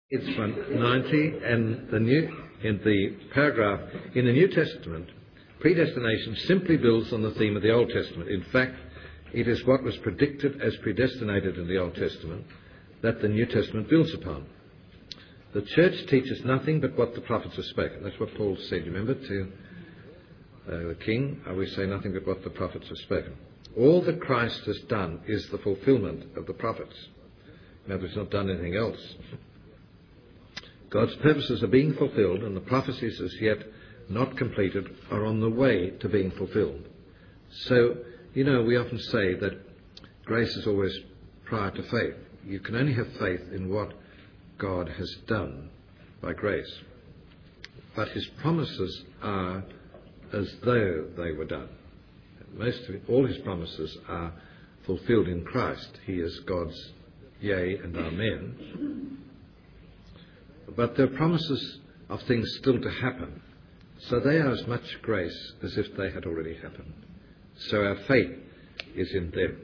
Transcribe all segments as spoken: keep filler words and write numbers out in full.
It's one ninety, and the new in the paragraph in the New Testament, predestination simply builds on the theme of the Old Testament. In fact, it is what was predicted as predestinated in the Old Testament that the New Testament builds upon. The church teaches nothing but what the prophets have spoken. That's what Paul said, remember, to uh, the king, I will say nothing but what the prophets have spoken. All that Christ has done is the fulfillment of the prophets. In other words, not done anything else. God's purposes are being fulfilled, and the prophecies as yet not completed are on the way to being fulfilled. So, you know, we often say that grace is always prior to faith. You can only have faith in what God has done by grace. But his promises are as though they were done. Most of it, all his promises are fulfilled in Christ. He is God's yea and amen. But there are promises of things still to happen. So they are as much grace as if they had already happened. So our faith is in them.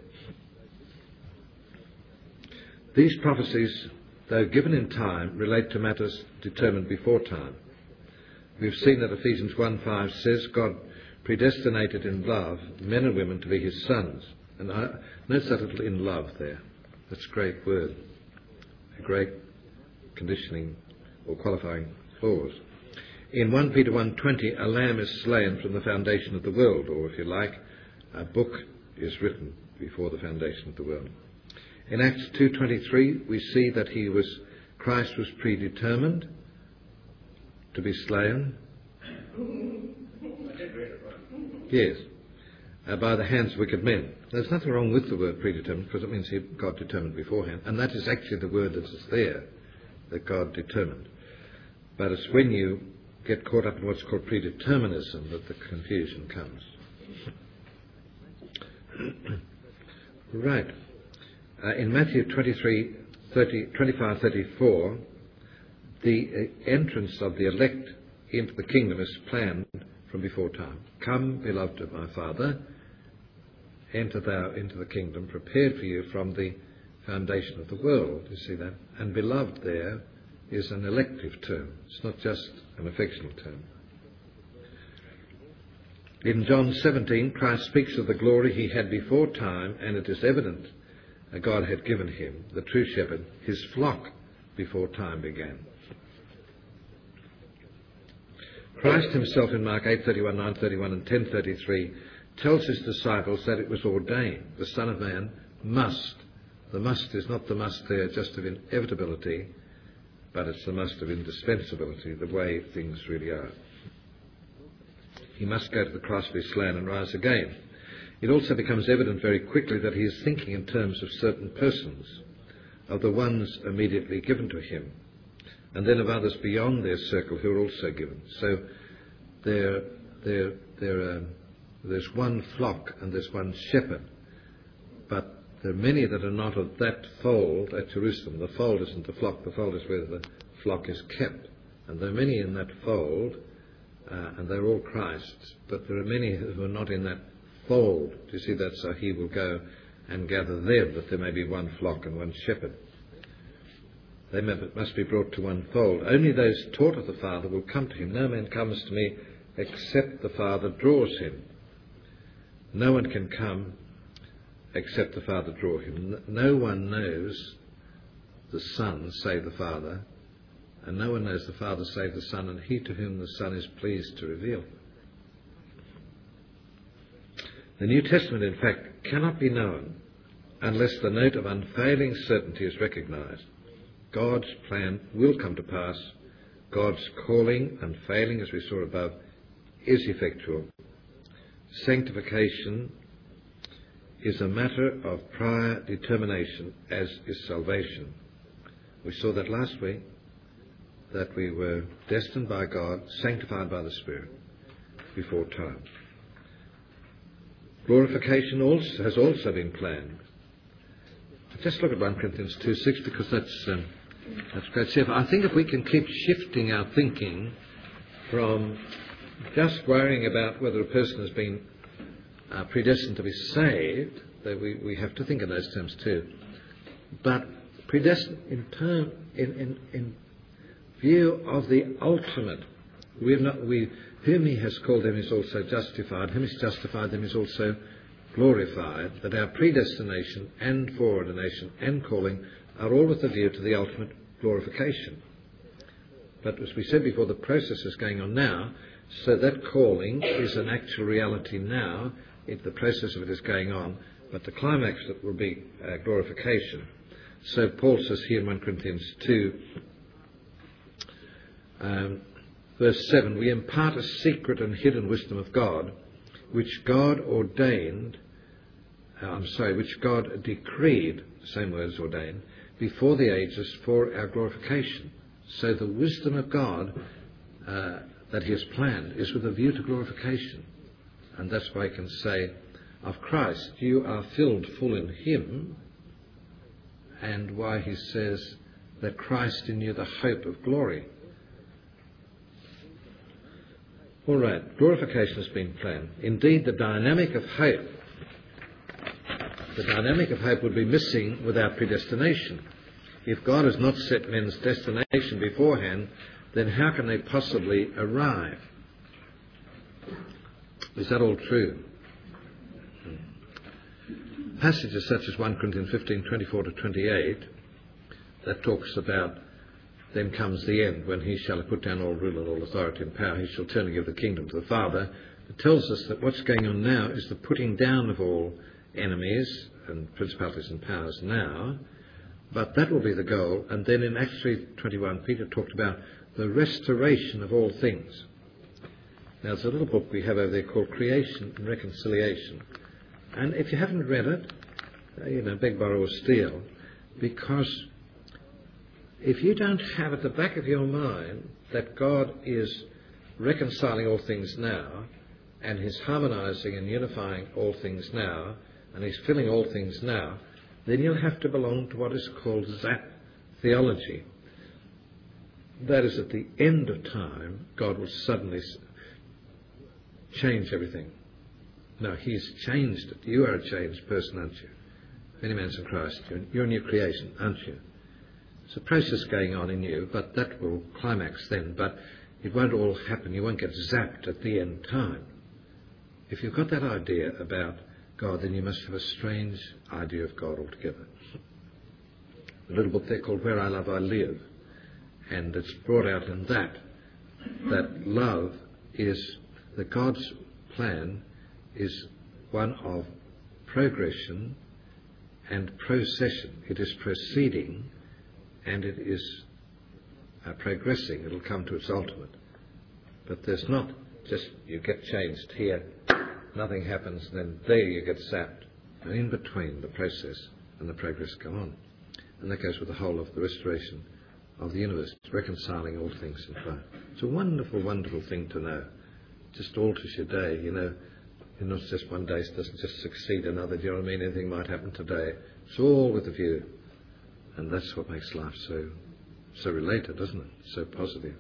These prophecies, though given in time, relate to matters determined before time. We've seen that Ephesians one five says God predestinated in love men and women to be his sons. And I notice that little "in love" there. That's a great word. A great conditioning or qualifying clause. In First Peter one twenty, a lamb is slain from the foundation of the world, or if you like, a book is written before the foundation of the world. In Acts two twenty-three, we see that he was, Christ was predetermined to be slain. Yes, uh, by the hands of wicked men. There's nothing wrong with the word predetermined, because it means he, God determined beforehand, and that is actually the word that is there, that God determined. But it's when you get caught up in what's called predeterminism that the confusion comes. Right. Uh, in Matthew twenty-three, thirty, twenty-five, thirty-four, the uh, entrance of the elect into the kingdom is planned from before time. Come, beloved of my Father, enter thou into the kingdom prepared for you from the foundation of the world. You see that? And beloved there is an elective term. It's not just an affectional term. In John seventeen, Christ speaks of the glory he had before time, and it is evident that God had given him, the true shepherd, his flock before time began. Christ himself in Mark eight thirty-one, nine thirty-one and ten thirty-three tells his disciples that it was ordained. The Son of Man must. The must is not the must there just of inevitability, but it's the must of indispensability, the way things really are. He must go to the cross, be slain and rise again. It also becomes evident very quickly that he is thinking in terms of certain persons, of the ones immediately given to him, and then of others beyond their circle who are also given. So there, there, there, um, there's one flock and there's one shepherd, but there are many that are not of that fold at Jerusalem. The fold isn't the flock, the fold is where the flock is kept. And there are many in that fold, uh, and they're all Christ's, but there are many who are not in that fold. Do you see that? So he will go and gather them, that there may be one flock and one shepherd. They must be brought to one fold. Only those taught of the Father will come to him. No man comes to me except the Father draws him. No one can come except the Father draw him. No one knows the Son save the Father, and no one knows the Father save the Son, and he to whom the Son is pleased to reveal. The New Testament, in fact, cannot be known unless the note of unfailing certainty is recognised. God's plan will come to pass. God's calling, unfailing as we saw above, is effectual. Sanctification is a matter of prior determination, as is salvation. We saw that last week, that we were destined by God, sanctified by the Spirit, before time. Glorification also has also been planned. Just look at First Corinthians two six, because that's um, that's great. See, I think if we can keep shifting our thinking from just worrying about whether a person has been uh, predestined to be saved, that we, we have to think in those terms too. But predestined in term in, in, in view of the ultimate. We have not, we, whom he has called, them is also justified. Whom is justified, them is also glorified. That our predestination and foreordination and calling are all with a view to the ultimate glorification. But as we said before, the process is going on now, so that calling is an actual reality now. It, the process of it is going on, but the climax of it will be uh, glorification. So Paul says here in First Corinthians two, um, verse seven, we impart a secret and hidden wisdom of God, which God ordained, uh, I'm sorry, which God decreed, same word as ordained, before the ages for our glorification. So the wisdom of God uh, that he has planned is with a view to glorification. And that's why I can say of Christ, you are filled full in him, and why he says that Christ in you the hope of glory. All right, glorification has been planned. Indeed, the dynamic of hope, the dynamic of hope would be missing without predestination. If God has not set men's destination beforehand, then how can they possibly arrive? Is that all true? Passages such as First Corinthians fifteen, twenty-four to twenty-eight, that talks about then comes the end, when he shall have put down all rule and all authority and power, he shall turn and give the kingdom to the Father. It tells us that what's going on now is the putting down of all enemies and principalities and powers now, but that will be the goal. And then in Acts three twenty-one, Peter talked about the restoration of all things. Now, there's a little book we have over there called Creation and Reconciliation. And if you haven't read it, you know, beg, borrow or steal, because if you don't have at the back of your mind that God is reconciling all things now, and he's harmonizing and unifying all things now, and he's filling all things now, then you'll have to belong to what is called Zap theology. That is, at the end of time, God will suddenly change everything. No, he's changed it. You are a changed person, aren't you? If any man's in Christ, you're a new creation, aren't you? There's a process going on in you, but that will climax then. But it won't all happen. You won't get zapped at the end time. If you've got that idea about God, then you must have a strange idea of God altogether. A little book there called Where I Love, I Live. And it's brought out in that, that love is, that God's plan is one of progression and procession. It is proceeding and it is uh, progressing. It'll come to its ultimate. But there's not just you get changed here, nothing happens, and then there you get sapped. And in between, the process and the progress go on. And that goes with the whole of the restoration of the universe, reconciling all things in Christ. It's a wonderful, wonderful thing to know. It just alters your day, you know. You're not just one day, it doesn't just succeed another. Do you know what I mean? Anything might happen today. It's all with a view. And that's what makes life so so related, isn't it? So positive.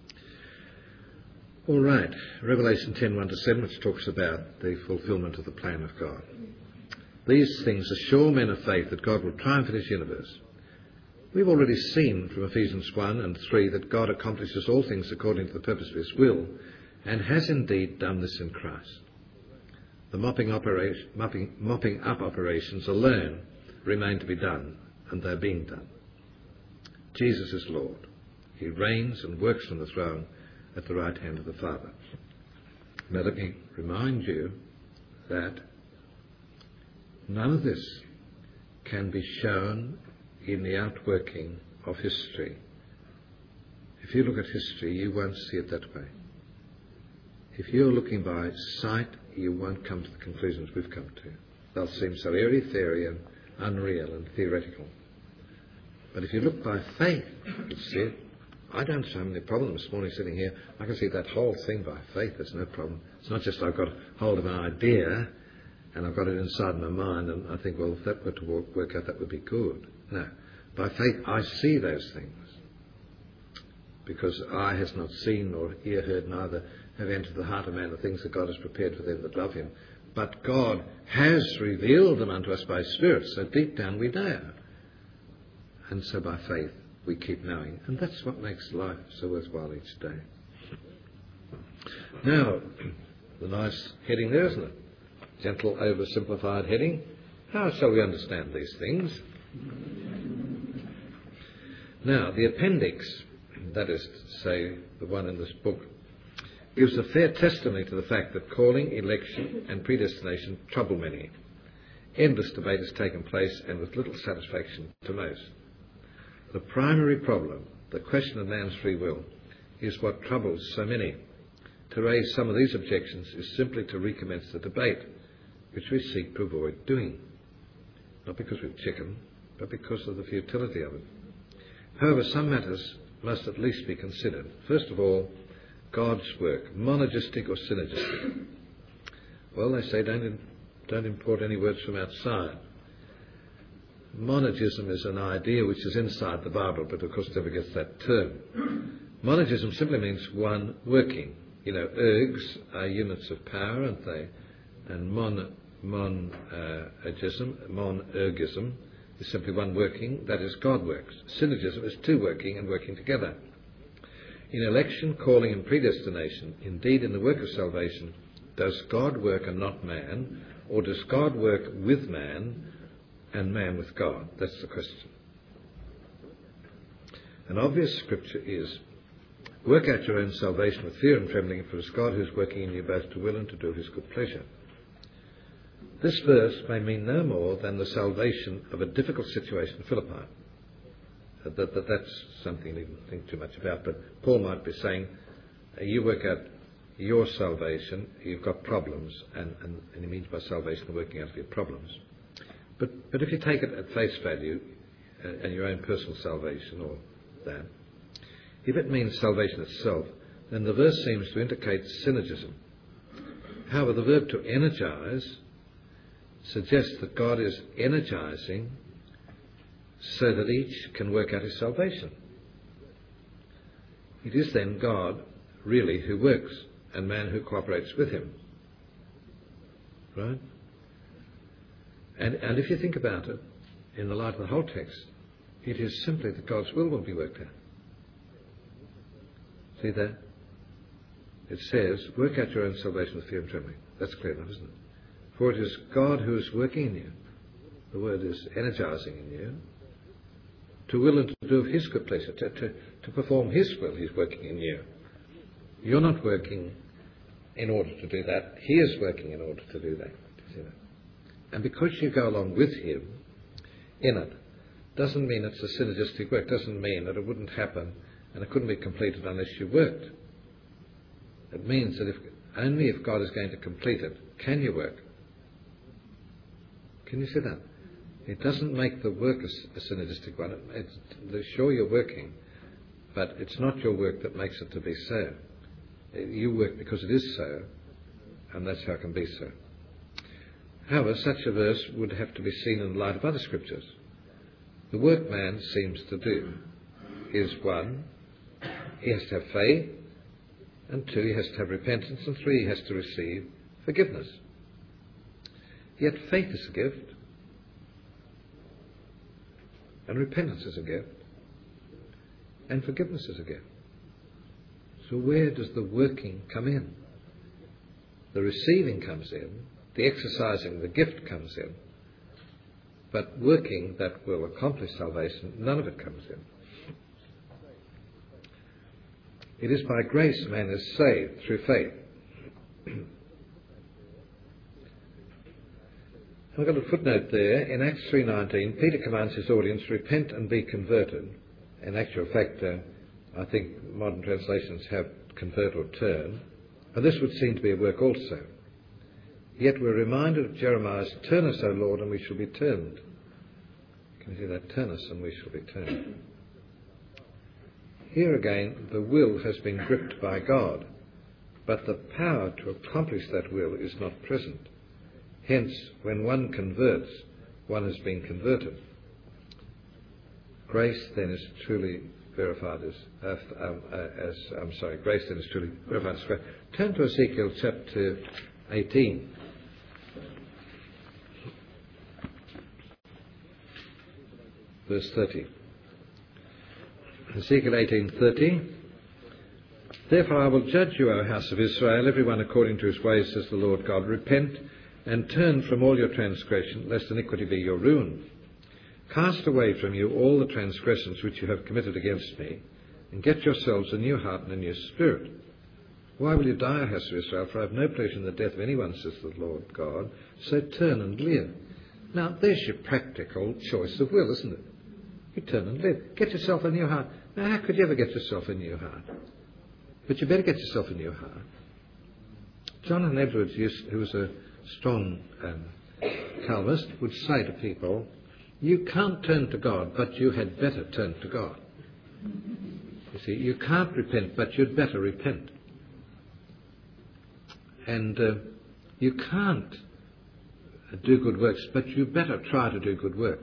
All right. Revelation ten, one to seven, which talks about the fulfillment of the plan of God. These things assure men of faith that God will triumph in his universe. We've already seen from Ephesians one and three that God accomplishes all things according to the purpose of his will, and has indeed done this in Christ. The mopping, operation, mopping, mopping up operations alone remain to be done, and they're being done. Jesus is Lord. He reigns and works from the throne at the right hand of the Father. Now let me remind you that none of this can be shown in the outworking of history. If you look at history, you won't see it that way. If you're looking by sight, you won't come to the conclusions we've come to. They'll seem so airy-fairy and unreal and theoretical. But if you look by faith, you see it. I don't have any problem this morning sitting here. I can see that whole thing by faith. There's no problem. It's not just I've got hold of an idea and I've got it inside my mind and I think, well, if that were to work, work out, that would be good. No. By faith, I see those things. Because eye has not seen nor ear heard, neither have entered the heart of man the things that God has prepared for them that love him. But God has revealed them unto us by Spirit, so deep down we know. And so by faith we keep knowing. And that's what makes life so worthwhile each day. Now, the nice heading there, isn't it? Gentle, oversimplified heading. How shall we understand these things? Now, the appendix, that is to say, the one in this book, gives a fair testimony to the fact that calling, election and predestination trouble many. Endless debate has taken place, and with little satisfaction to most. The primary problem, the question of man's free will, is what troubles so many. To raise some of these objections is simply to recommence the debate, which we seek to avoid doing. Not because we're chicken, but because of the futility of it. However, some matters must at least be considered. First of all, God's work, monergistic or synergistic. Well, they say don't, in, don't import any words from outside. Monergism is an idea which is inside the Bible, but of course it never gets that term. Monergism simply means one working. You know, ergs are units of power, aren't they? And mon, mon, uh, ergism, monergism is simply one working, that is, God works. Synergism is two working and working together. In election, calling and predestination, indeed in the work of salvation, does God work and not man, or does God work with man and man with God? That's the question. An obvious scripture is, work out your own salvation with fear and trembling, for it is God who is working in you both to will and to do his good pleasure. This verse may mean no more than the salvation of a difficult situation in Philippi. That, that, that's something you needn't think too much about, but Paul might be saying, uh, you work out your salvation, you've got problems, and, and, and he means by salvation the working out of your problems. But, but if you take it at face value, uh, and your own personal salvation, or that, if it means salvation itself, then the verse seems to indicate synergism. However, the verb to energize suggests that God is energizing so that each can work out his salvation. It is then God, really, who works, and man who cooperates with him. Right? And, and if you think about it, in the light of the whole text, it is simply that God's will will be worked out. See that? It says, work out your own salvation with fear and trembling. That's clear enough, isn't it? For it is God who is working in you. The word is energizing in you. To will and to do of his good pleasure. To, to, to perform his will, he's working in you. You're not working in order to do that. He is working in order to do that. See that? And because you go along with him in it, doesn't mean it's a synergistic work. Doesn't mean that it wouldn't happen and it couldn't be completed unless you worked. It means that if only if God is going to complete it, can you work. Can you see that? It doesn't make the work a, a synergistic one. It, it's, sure, you're working, but it's not your work that makes it to be so. You work because it is so, and that's how it can be so. However, such a verse would have to be seen in the light of other scriptures. The work man seems to do is, one, he has to have faith, and two, he has to have repentance, and three, he has to receive forgiveness. Yet faith is a gift, and repentance is a gift, and forgiveness is a gift. So where does the working come in? The receiving comes in, the exercising the gift comes in, but working that will accomplish salvation, none of it comes in. It is by grace man is saved through faith. I've got a footnote there. In Acts three nineteen, Peter commands his audience, repent and be converted. In actual fact, uh, I think modern translations have convert or turn. And this would seem to be a work also. Yet we're reminded of Jeremiah's, turn us, O Lord, and we shall be turned. Can you see that? Turn us and we shall be turned. Here again, the will has been gripped by God, but the power to accomplish that will is not present. Hence, when one converts, one has been converted. Grace then is truly verified as, uh, um, uh, as I'm sorry, grace then is truly verified as grace. Turn to Ezekiel chapter eighteen. Verse thirty. Ezekiel eighteen thirty. Therefore I will judge you, O house of Israel, every one according to his ways, says the Lord God. Repent and turn from all your transgression, lest iniquity be your ruin. Cast away from you all the transgressions which you have committed against me, and get yourselves a new heart and a new spirit. Why will you die, O house of Israel? For I have no pleasure in the death of anyone, says the Lord God. So turn and live. Now, there's your practical choice of will, isn't it? You turn and live. Get yourself a new heart. Now, how could you ever get yourself a new heart? But you better get yourself a new heart. Jonathan Edwards, used, who was a strong um, Calvinist, would say to people, you can't turn to God, but you had better turn to God. You see, you can't repent, but you'd better repent. And uh, you can't do good works, but you better try to do good works.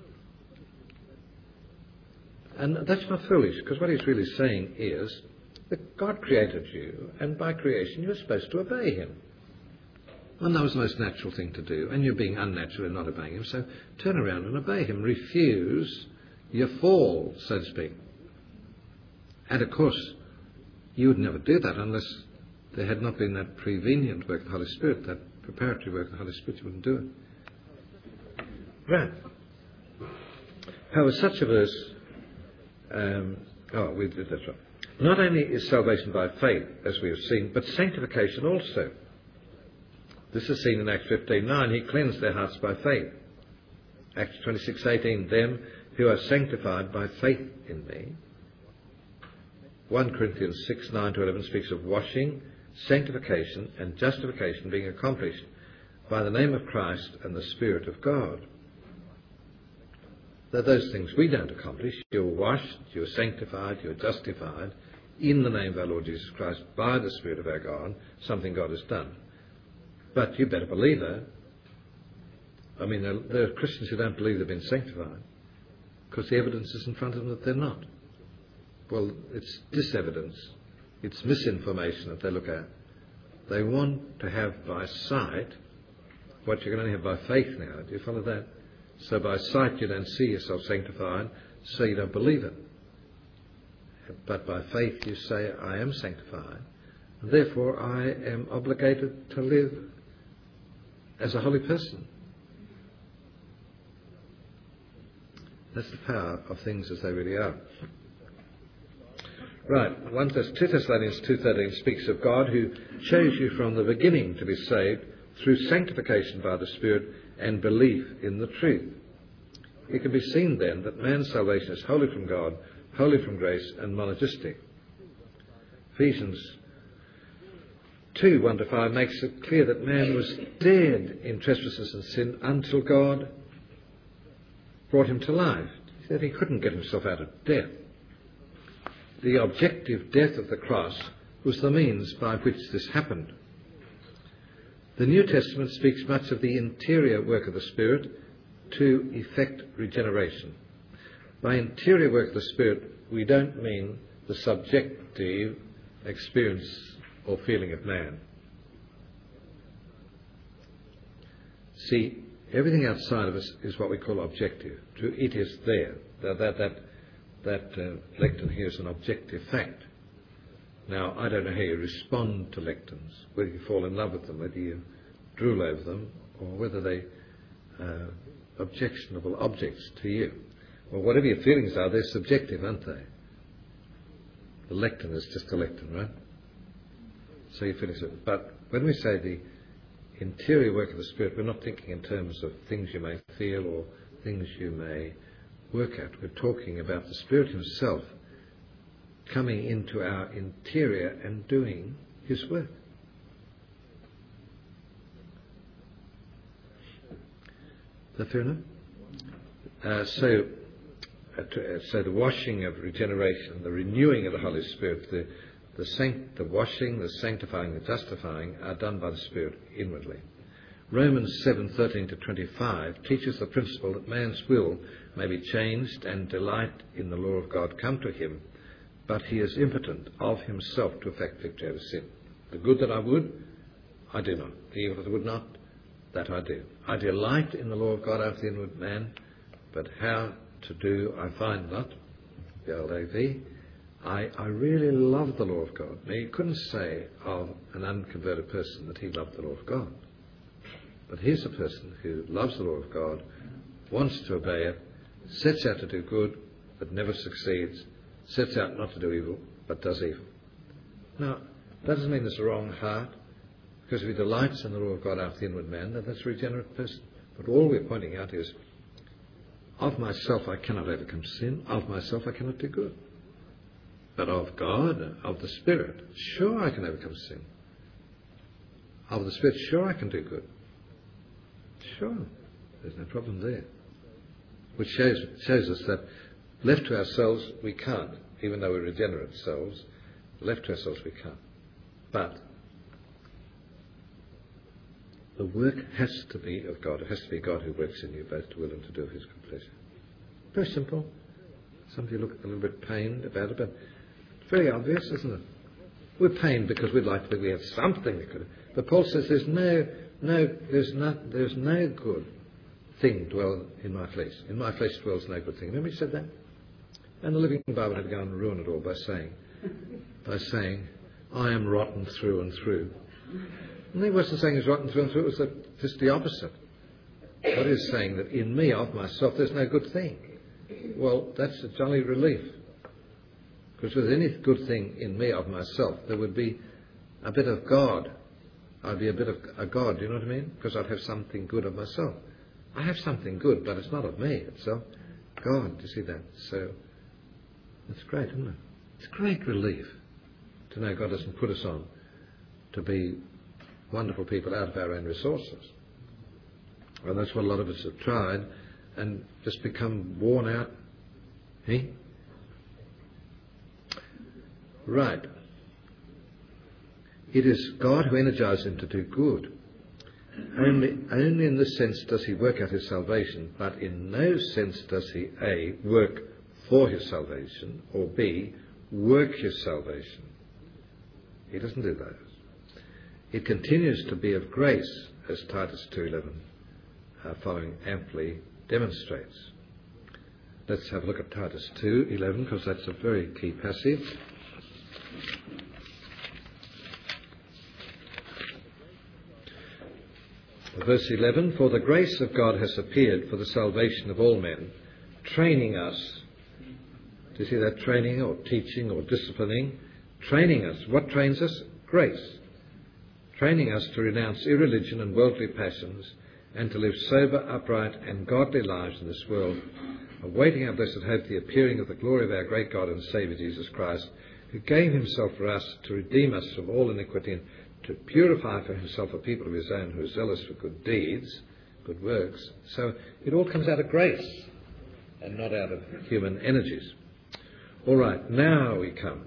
And that's not foolish, because what he's really saying is that God created you, and by creation you're supposed to obey him. And that was the most natural thing to do, and you're being unnatural in not obeying him, so turn around and obey him. Refuse your fall, so to speak. And of course, you would never do that unless there had not been that prevenient work of the Holy Spirit, that preparatory work of the Holy Spirit. You wouldn't do it. Right. However, such a verse, um, oh, we did that right. Not only is salvation by faith, as we have seen, but sanctification also. This is seen in Acts fifteen nine. He cleansed their hearts by faith. Acts twenty-six eighteen. Them who are sanctified by faith in me. First Corinthians six nine to eleven speaks of washing, sanctification and justification being accomplished by the name of Christ and the Spirit of God. They're those things we don't accomplish. You're washed, you're sanctified, you're justified in the name of our Lord Jesus Christ by the Spirit of our God, something God has done. But you better believe it. I mean, there, there are Christians who don't believe they've been sanctified because the evidence is in front of them that they're not. Well, it's disevidence. It's misinformation that they look at. They want to have by sight what you can only have by faith now. Do you follow that? So by sight you don't see yourself sanctified, so you don't believe it. But by faith you say, I am sanctified, and therefore I am obligated to live as a holy person. That's the power of things as they really are. Right, Second Thessalonians two thirteen speaks of God who chose you from the beginning to be saved through sanctification by the Spirit and belief in the truth. It can be seen then that man's salvation is wholly from God, wholly from grace and monergistic. Ephesians two one to five makes it clear that man was dead in trespasses and sin until God brought him to life. He said he couldn't get himself out of death. The objective death of the cross was the means by which this happened. The New Testament speaks much of the interior work of the Spirit to effect regeneration. By interior work of the Spirit, we don't mean the subjective experience or feeling of man. See, everything outside of us is what we call objective. It is there. That, that, that, that uh, lectern here is an objective fact. Now, I don't know how you respond to lecterns, whether you fall in love with them, whether you drool over them, or whether they uh, objectionable objects to you. Well, whatever your feelings are, they're subjective, aren't they? The lectern is just a lectern, right? So you finish it. But when we say the interior work of the Spirit, we're not thinking in terms of things you may feel or things you may work at. We're talking about the Spirit himself coming into our interior and doing his work. Is that fair enough? Uh, so, uh, to, uh, so the washing of regeneration, the renewing of the Holy Spirit, the the, sanct- the washing, the sanctifying, the justifying are done by the Spirit inwardly. Romans seven thirteen to twenty-five teaches the principle that man's will may be changed and delight in the law of God come to him, but he is impotent of himself to effect victory over sin. The good that I would, I do not. The evil that I would not, that I do. I delight in the law of God after the inward man, but how to do I find not. the old A V, I, I really love the law of God. Now, you couldn't say of an unconverted person that he loved the law of God. But here's a person who loves the law of God, wants to obey it, sets out to do good, but never succeeds, sets out not to do evil, but does evil. Now, that doesn't mean there's a wrong heart, because if he delights in the law of God after the inward man, then that's a regenerate person. But all we're pointing out is, of myself I cannot overcome sin, of myself I cannot do good. But of God, of the Spirit, sure I can overcome sin. Of the Spirit, sure I can do good. Sure, there's no problem there. Which shows, shows us that left to ourselves we can't, even though we're regenerate souls, left to ourselves we can't. But the work has to be of God. It has to be God who works in you, both to will and to do of his good pleasure. Very simple. Some of you look a little bit pained about it, but it's very obvious, isn't it? We're pained because we'd like to think we have something that could. But Paul says there's no, no, there's not, there's no good thing dwell in my flesh. In my flesh dwells no good thing. Remember he said that? And the Living Bible had to go and ruin it all by saying, by saying, I am rotten through and through. And he wasn't saying he's rotten through and through. It was the, just the opposite. What he is saying that in me, of myself, there's no good thing. Well, that's a jolly relief. Because with any good thing in me, of myself, there would be a bit of God. I'd be a bit of a God, do you know what I mean? Because I'd have something good of myself. I have something good, but it's not of me. It's of God. Do you see that? So, it's great, isn't it? It's great relief to know God doesn't put us on to be wonderful people out of our own resources. Well, that's what a lot of us have tried and just become worn out. Eh? Right. It is God who energizes him to do good. Only, only in this sense does he work out his salvation, but in no sense does he A, work for his salvation, or B, work his salvation. He doesn't do those. It continues to be of grace, as Titus two eleven uh, following amply demonstrates. Let's have a look at Titus two eleven, because that's a very key passage. Verse eleven, for the grace of God has appeared for the salvation of all men, training us. Do you see that? Training or teaching or disciplining? Training us. What trains us? Grace. Training us to renounce irreligion and worldly passions and to live sober, upright and godly lives in this world, awaiting our blessed hope, the appearing of the glory of our great God and Saviour Jesus Christ, who gave himself for us to redeem us from all iniquity and to purify for himself a people of his own who are zealous for good deeds, good works. So it all comes out of grace and not out of human energies. All right, now we come.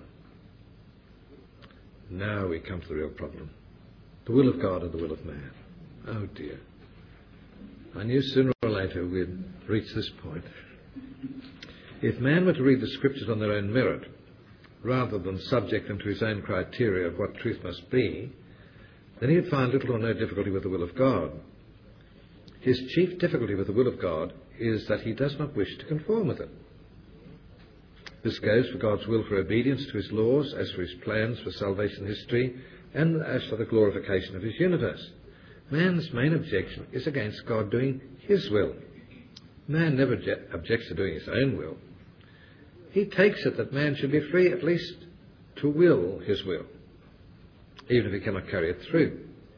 Now we come to the real problem. The will of God and the will of man. Oh dear. I knew sooner or later we'd reach this point. If man were to read the scriptures on their own merit, rather than subject them to his own criteria of what truth must be, then he'd find little or no difficulty with the will of God. His chief difficulty with the will of God is that he does not wish to conform with it. This goes for God's will for obedience to his laws, as for his plans for salvation history, and as for the glorification of his universe. Man's main objection is against God doing his will. Man never objects to doing his own will. He takes it that man should be free at least to will his will, even if he cannot carry it through.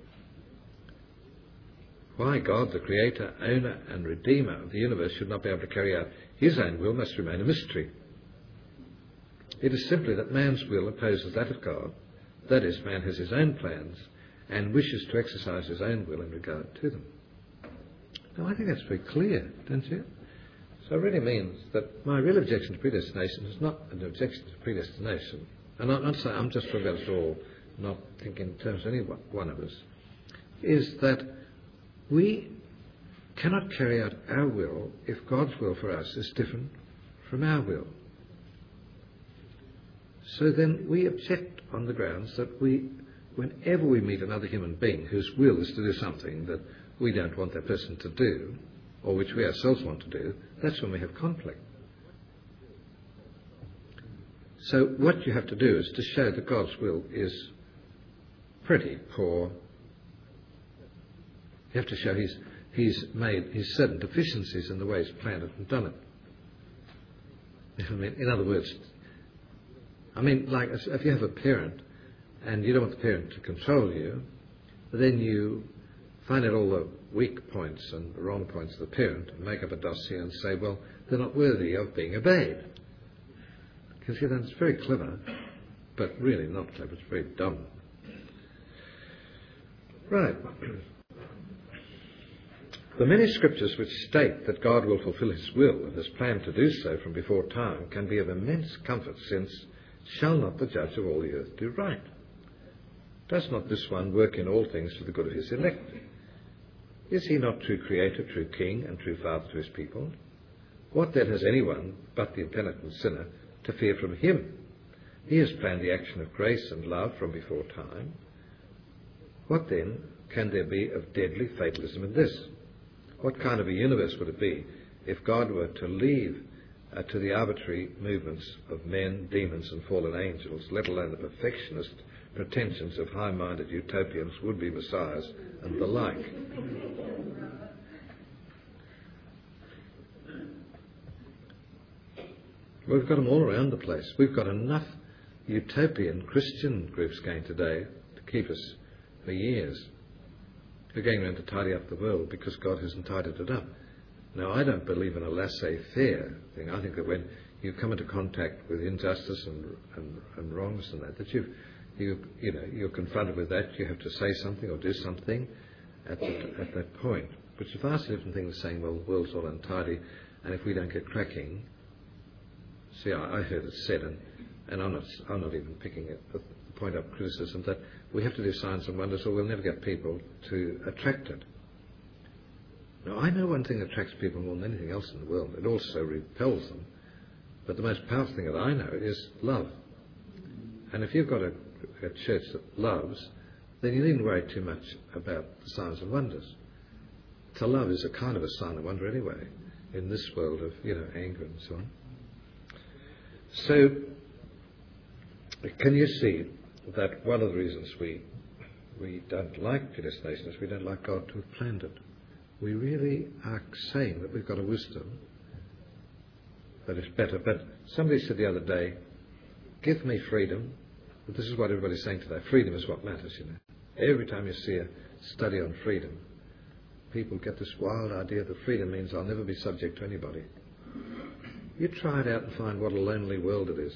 Why God, the creator, owner and redeemer of the universe, should not be able to carry out his own will must remain a mystery. It is simply that man's will opposes that of God. That is, man has his own plans and wishes to exercise his own will in regard to them. Now, I think that's very clear, don't you? So it really means that my real objection to predestination is not an objection to predestination. And I'm not saying, I'm just talking about us all, not thinking in terms of any one of us, is that we cannot carry out our will if God's will for us is different from our will. So then we object on the grounds that we, whenever we meet another human being whose will is to do something that we don't want that person to do, or which we ourselves want to do, that's when we have conflict. So what you have to do is to show that God's will is pretty poor. You have to show he's, he's made he's certain deficiencies in the way he's planned it and done it. I mean, in other words, I mean, like if you have a parent and you don't want the parent to control you, then you find out all the weak points and the wrong points of the parent and make up a dossier and say, well, they're not worthy of being obeyed. Because you know, it's very clever, but really not clever. It's very dumb. Right. The many scriptures which state that God will fulfill his will and has planned to do so from before time can be of immense comfort, since shall not the judge of all the earth do right? Does not this one work in all things for the good of his elect? Is he not true creator, true king, and true father to his people? What then has anyone but the impenitent sinner to fear from him? He has planned the action of grace and love from before time. What then can there be of deadly fatalism in this? What kind of a universe would it be if God were to leave uh, to the arbitrary movements of men, demons, and fallen angels, let alone the perfectionist pretensions of high-minded utopians, would-be messiahs, and the like? We've got them all around the place. We've got enough utopian Christian groups going today to keep us for years. We're going around to tidy up the world because God hasn't tidied it up. Now, I don't believe in a laissez-faire thing. I think that when you come into contact with injustice and, and, and wrongs and that, that you've, you you know, you're confronted with that. You have to say something or do something at, the, at that point. Which is a vastly different thing than saying, well, the world's all untidy, and if we don't get cracking... See, I, I heard it said, and, and I'm, not, I'm not even picking it, the point up criticism, that we have to do signs and wonders or we'll never get people to attract it. Now, I know one thing that attracts people more than anything else in the world. It also repels them. But the most powerful thing that I know is love. And if you've got a, a church that loves, then you needn't worry too much about the signs and wonders. To love is a kind of a sign and wonder anyway, in this world of, you know, anger and so on. So, can you see that one of the reasons we we don't like predestination is we don't like God to have planned it? We really are saying that we've got a wisdom that is better. But somebody said the other day, give me freedom. But this is what everybody's saying today. Freedom is what matters, you know. Every time you see a study on freedom, people get this wild idea that freedom means I'll never be subject to anybody. You try it out and find what a lonely world it is.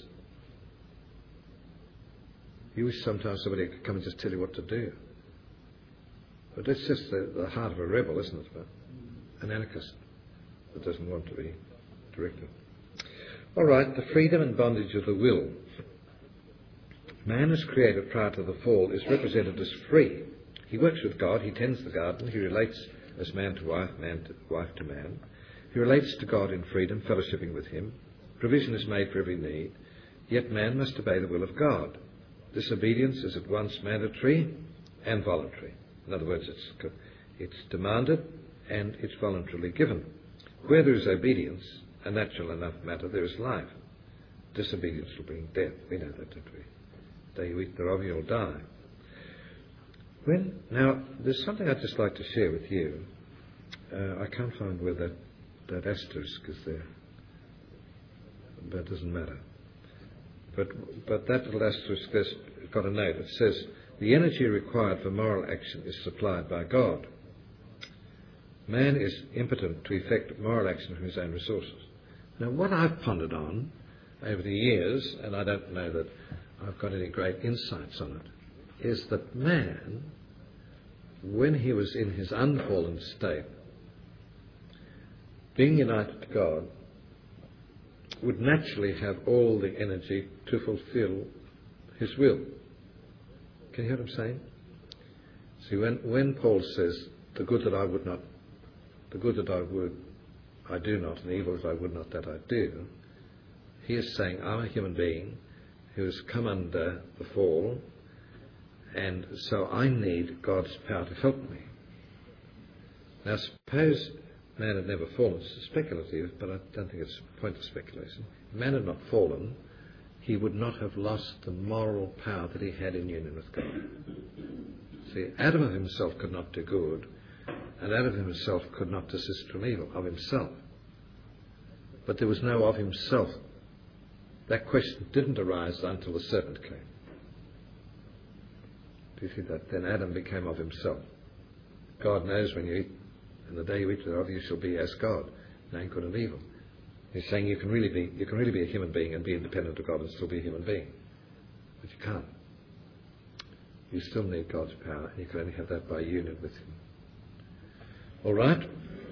You wish sometimes somebody could come and just tell you what to do. But that's just the, the heart of a rebel, isn't it? An anarchist that doesn't want to be directed. All right, the freedom and bondage of the will. Man as created prior to the fall is represented as free. He works with God, he tends the garden, he relates as man to wife, man to wife to man. He relates to God in freedom, fellowshipping with him. Provision is made for every need. Yet man must obey the will of God. This obedience is at once mandatory and voluntary. In other words, it's, it's demanded and it's voluntarily given. Where there is obedience, a natural enough matter, there is life. Disobedience will bring death. We know that, don't we? The day you eat thereof, you'll die. When, now, there's something I'd just like to share with you. Uh, I can't find where that, that asterisk is there. But it doesn't matter. But, but that little asterisk has got a note. It says, the energy required for moral action is supplied by God. Man is impotent to effect moral action from his own resources. Now, what I've pondered on over the years, and I don't know that I've got any great insights on it, is that man, when he was in his unfallen state, being united to God, would naturally have all the energy to fulfill his will. Can you hear what I'm saying? See, when, when Paul says, the good that I would not, the good that I would, I do not, and the evil that I would not, that I do, he is saying, I'm a human being who has come under the fall, and so I need God's power to help me. Now, suppose man had never fallen. It's speculative, but I don't think it's a point of speculation. If man had not fallen, he would not have lost the moral power that he had in union with God. See, Adam of himself could not do good, and Adam of himself could not desist from evil, of himself. But there was no of himself. That question didn't arise until the serpent came. Do you see that? Then Adam became of himself. God knows when you eat, and the day you eat thereof, you shall be as God, knowing good and evil. He's saying you can really be you can really be a human being and be independent of God and still be a human being. But you can't. You still need God's power, and you can only have that by union with him. All right?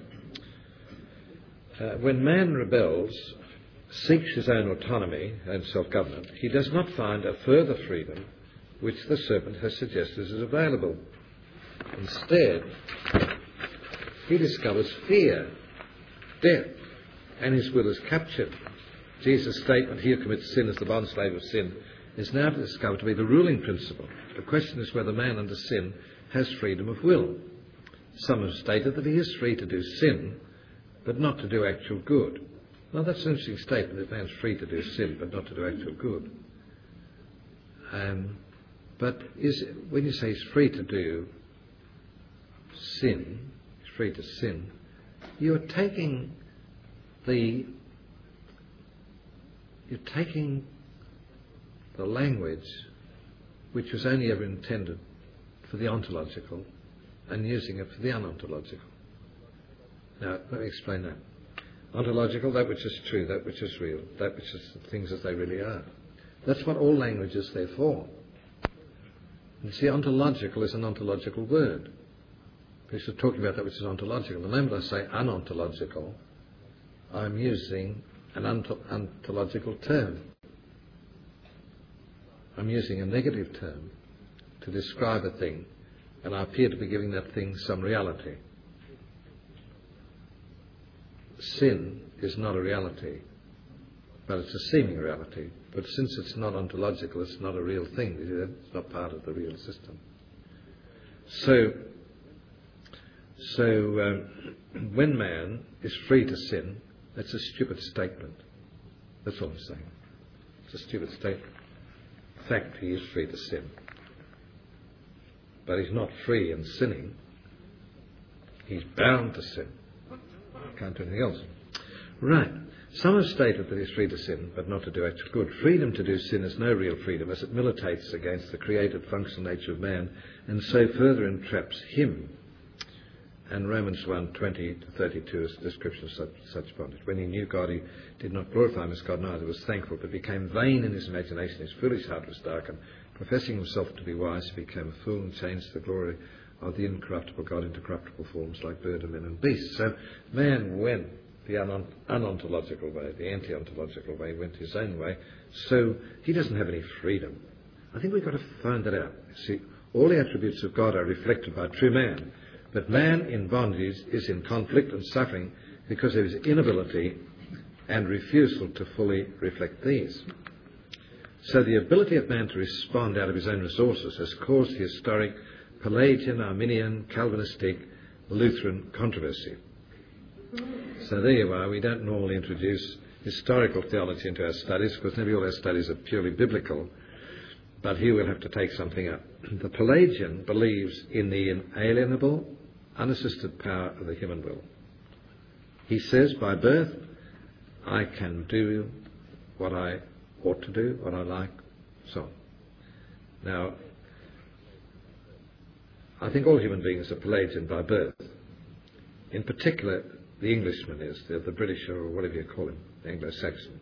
Uh, when man rebels, seeks his own autonomy and self-government, he does not find a further freedom which the serpent has suggested is available. Instead, he discovers fear, death, and his will is captured. Jesus' statement, he who commits sin is the bondslave of sin, is now discovered to be the ruling principle. The question is whether man under sin has freedom of will. Some have stated that he is free to do sin, but not to do actual good. Well, that's an interesting statement, that man's free to do sin, but not to do actual good. Um, but is when you say he's free to do sin, he's free to sin, you're taking the you're taking the language which was only ever intended for the ontological and using it for the unontological. Now, let me explain that. Ontological, that which is true, that which is real, that which is things as they really are. That's what all language is there for. You see, ontological is an ontological word. Because we're talking about that which is ontological. The moment I say unontological, I'm using an ont- ontological term. I'm using a negative term to describe a thing, and I appear to be giving that thing some reality. Sin is not a reality, but it's a seeming reality. But since it's not ontological, it's not a real thing. It's not part of the real system. So, so um, when man is free to sin, that's a stupid statement. That's all I'm saying. It's a stupid statement. In fact, he is free to sin. But he's not free in sinning. He's bound to sin. Can't do anything else. Right. Some have stated that he's free to sin, but not to do actual good. Freedom to do sin is no real freedom, as it militates against the created functional nature of man, and so further entraps him. And Romans one, twenty to thirty-two is a description of such, such bondage. When he knew God, he did not glorify him as God, neither was thankful, but became vain in his imagination. His foolish heart was darkened. Professing himself to be wise, he became a fool and changed the glory of the incorruptible God into corruptible forms like bird and men and beasts. So man went the un- unontological way, the anti-ontological way, went his own way. So he doesn't have any freedom. I think we've got to find that out. See, all the attributes of God are reflected by true man. But man in bondage is in conflict and suffering because of his inability and refusal to fully reflect these. So the ability of man to respond out of his own resources has caused the historic Pelagian, Arminian, Calvinistic, Lutheran controversy. So there you are. We don't normally introduce historical theology into our studies because nearly all our studies are purely biblical. But here we'll have to take something up. The Pelagian believes in the inalienable, unassisted power of the human will. He says, by birth, I can do what I ought to do, what I like, so on. Now, I think all human beings are Pelagian by birth. In particular, the Englishman is, the, the British or whatever you call him, the Anglo-Saxon.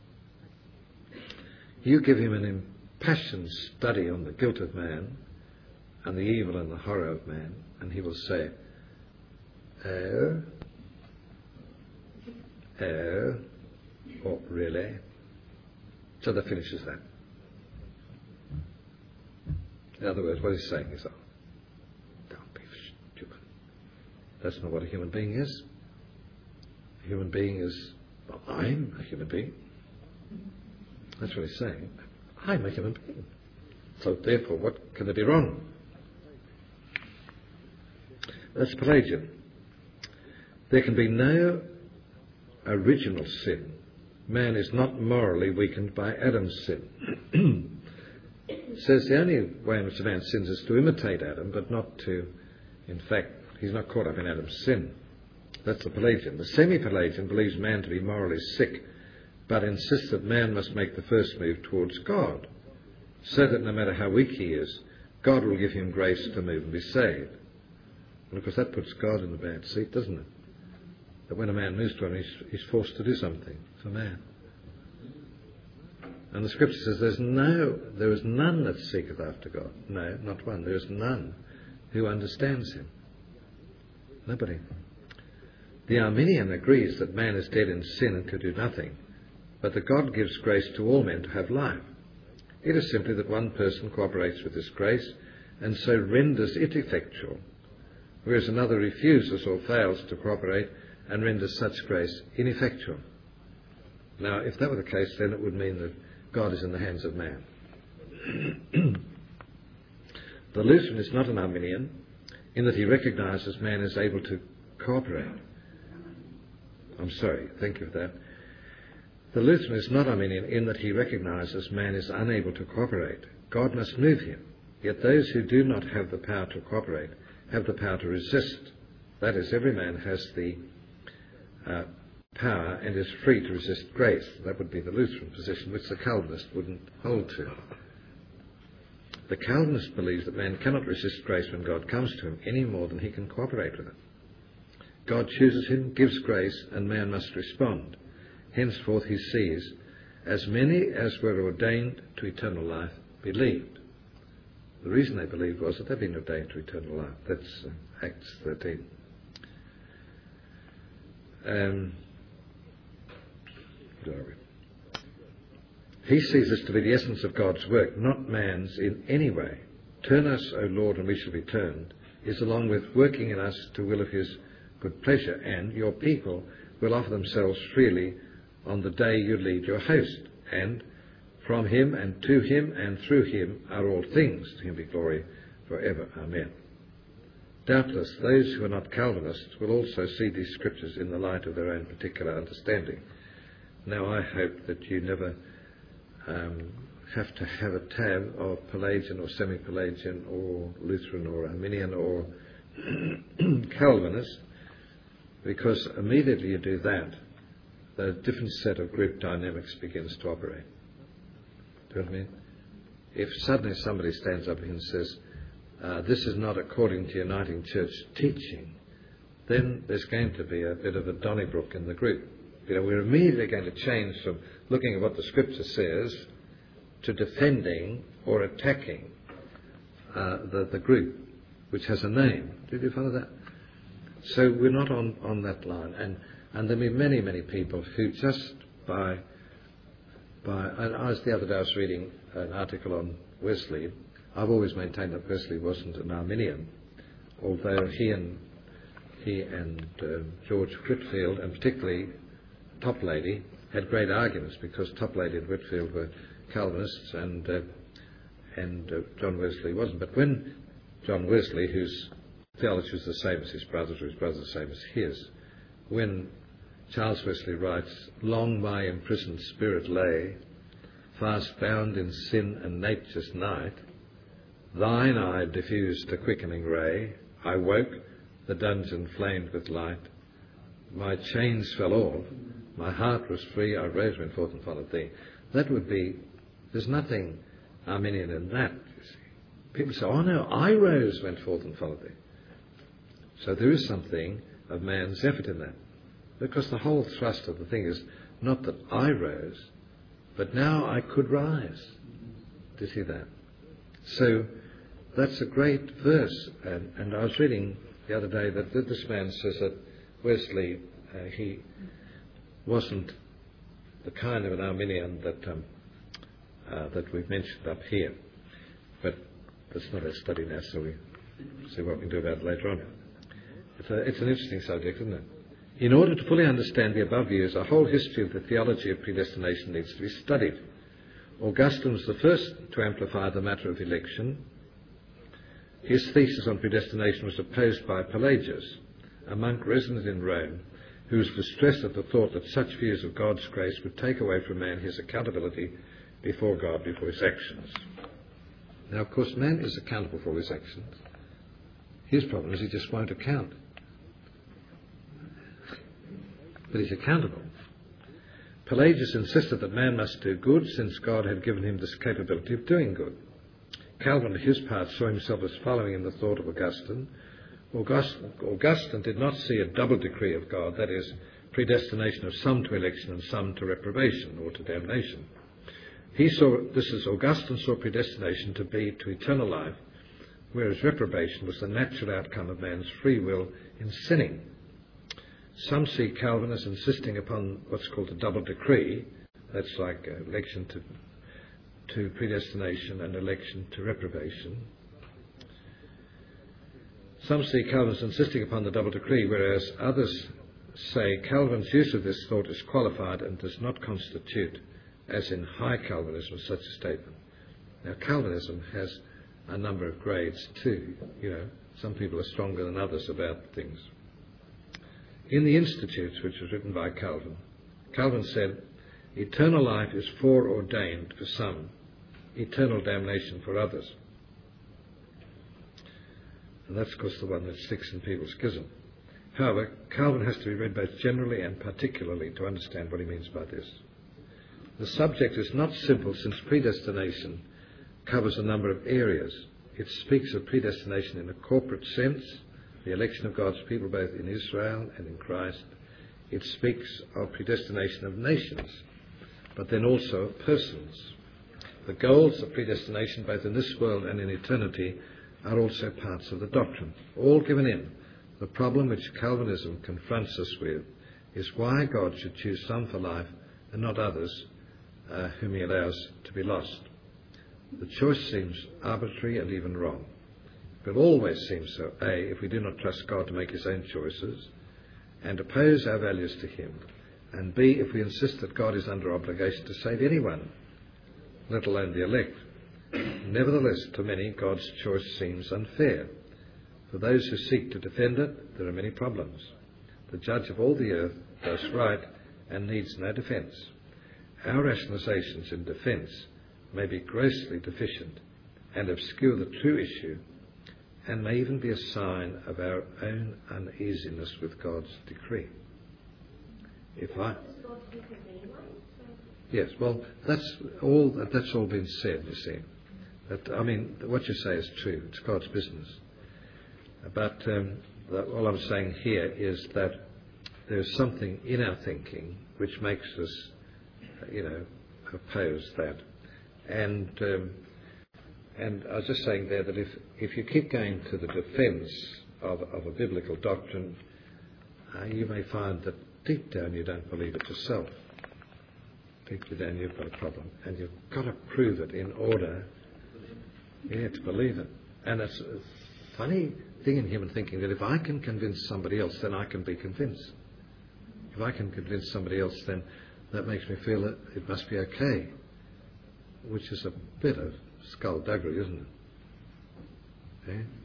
You give him an impassioned study on the guilt of man and the evil and the horror of man, and he will say, oh, oh, oh, really? So that finishes that. In other words, what he's saying is, oh, don't be stupid. That's not what a human being is. A human being is, well, I'm a human being. That's what he's saying. I'm a human being. So therefore, what can there be wrong? That's Pelagian. There can be no original sin man is not morally weakened by Adam's sin. It says the only way in which a man sins is to imitate Adam, but not to, in fact, he's not caught up in Adam's sin. That's the Pelagian. The semi-Pelagian believes man to be morally sick, but insists that man must make the first move towards God, so that no matter how weak he is, God will give him grace to move and be saved. And of course that puts God in the bad seat, doesn't it? That when a man moves to him, he's, he's forced to do something for man. And the scripture says there's no, there is none that seeketh after God. No, not one. There is none who understands him. Nobody. The Arminian agrees that man is dead in sin and could do nothing, but that God gives grace to all men to have life. It is simply that one person cooperates with this grace and so renders it effectual, whereas another refuses or fails to cooperate and renders such grace ineffectual. Now, if that were the case, then it would mean that God is in the hands of man. The Lutheran is not an Arminian in that he recognises man is able to cooperate. I'm sorry, thank you for that. The Lutheran is not Arminian in that he recognises man is unable to cooperate. God must move him. Yet those who do not have the power to cooperate have the power to resist. That is, every man has the uh, power and is free to resist grace. That would be the Lutheran position, which the Calvinist wouldn't hold to. The Calvinist believes that man cannot resist grace when God comes to him any more than he can cooperate with it. God chooses him, gives grace, and man must respond. Henceforth he sees, as many as were ordained to eternal life believed. The reason they believed was that they'd been ordained to eternal life. That's uh, Acts thirteen. Um, He sees this to be the essence of God's work, not man's in any way. Turn us, O Lord, and we shall be turned, is along with working in us to will of his good pleasure, and your people will offer themselves freely on the day you lead your host. And from him and to him and through him are all things. To him be glory forever. Amen. Doubtless those who are not Calvinists will also see these scriptures in the light of their own particular understanding. Now I hope that you never um, have to have a tab of Pelagian or semi-Pelagian or Lutheran or Arminian or Calvinist, because immediately you do that, the different set of group dynamics begins to operate. Do you know what I mean? If suddenly somebody stands up and says, uh, this is not according to Uniting Church teaching, then there's going to be a bit of a Donnybrook in the group. You know, we're immediately going to change from looking at what the Scripture says to defending or attacking uh, the, the group, which has a name. Did you follow that? So we're not on, on that line. And, and there'll be many, many people who just by... by and I was, the other day I was reading an article on Wesley. I've always maintained that Wesley wasn't an Arminian, although he and, he and uh, George Whitefield, and particularly Toplady, had great arguments, because Toplady and Whitefield were Calvinists and uh, and uh, John Wesley wasn't. But when John Wesley, whose theology was the same as his brother's, or his brother's the same as his, when Charles Wesley writes, long my imprisoned spirit lay, fast bound in sin and nature's night, thine eye diffused a quickening ray, I woke, the dungeon flamed with light, my chains fell off, my heart was free, I rose, went forth and followed thee. That would be, there's nothing Arminian in that, you see. People say, oh no, I rose, went forth and followed thee. So there is something of man's effort in that. Because the whole thrust of the thing is not that I rose, but now I could rise. Do you see that? So that's a great verse. And, and I was reading the other day that this man says that Wesley, uh, he wasn't the kind of an Arminian that um, uh, that we've mentioned up here. But that's not our study now, so we see what we can do about it later on. It's, a, it's an interesting subject, isn't it? In order to fully understand the above views, a whole history of the theology of predestination needs to be studied. Augustine was the first to amplify the matter of election. His thesis on predestination was opposed by Pelagius, a monk resident in Rome, who was distressed at the thought that such views of God's grace would take away from man his accountability before God, before his actions. Now, of course, man is accountable for all his actions. His problem is he just won't account. But he's accountable. Pelagius insisted that man must do good since God had given him this capability of doing good. Calvin, on his part, saw himself as following in the thought of Augustine. Augustine, Augustine did not see a double decree of God, that is, predestination of some to election and some to reprobation or to damnation. He saw this as Augustine saw predestination to be to eternal life, whereas reprobation was the natural outcome of man's free will in sinning. Some see Calvin as insisting upon what's called a double decree. That's like election to, to predestination and election to reprobation. Some see Calvin as insisting upon the double decree, whereas others say Calvin's use of this thought is qualified and does not constitute, as in high Calvinism, such a statement. Now, Calvinism has a number of grades too. You know, some people are stronger than others about things. In the Institutes, which was written by Calvin, Calvin said, eternal life is foreordained for some, eternal damnation for others. And that's, of course, the one that sticks in people's schism. However, Calvin has to be read both generally and particularly to understand what he means by this. The subject is not simple, since predestination covers a number of areas. It speaks of predestination in a corporate sense, the election of God's people both in Israel and in Christ. It speaks of predestination of nations, but then also of persons. The goals of predestination, both in this world and in eternity, are also parts of the doctrine, all given in. The problem which Calvinism confronts us with is why God should choose some for life and not others uh, whom he allows to be lost. The choice seems arbitrary and even wrong. It will always seem so, A, if we do not trust God to make his own choices and oppose our values to him, and B, if we insist that God is under obligation to save anyone, let alone the elect. Nevertheless, to many, God's choice seems unfair. For those who seek to defend it, there are many problems. The judge of all the earth does right and needs no defence. Our rationalizations in defence may be grossly deficient and obscure the true issue, and may even be a sign of our own uneasiness with God's decree. If I... Yes, well, that's all, that's all been said, you see. But, I mean, what you say is true. It's God's business. But um, the, all I'm saying here is that there's something in our thinking which makes us, you know, oppose that. And um, and I was just saying there that if, if you keep going to the defence of, of a biblical doctrine, uh, you may find that deep down you don't believe it yourself. Deep down you've got a problem. And you've got to prove it in order yeah, to believe it. And it's a funny thing in human thinking that if I can convince somebody else, then I can be convinced. If I can convince somebody else, then that makes me feel that it must be okay, which is a bit of skullduggery, isn't it? Yeah?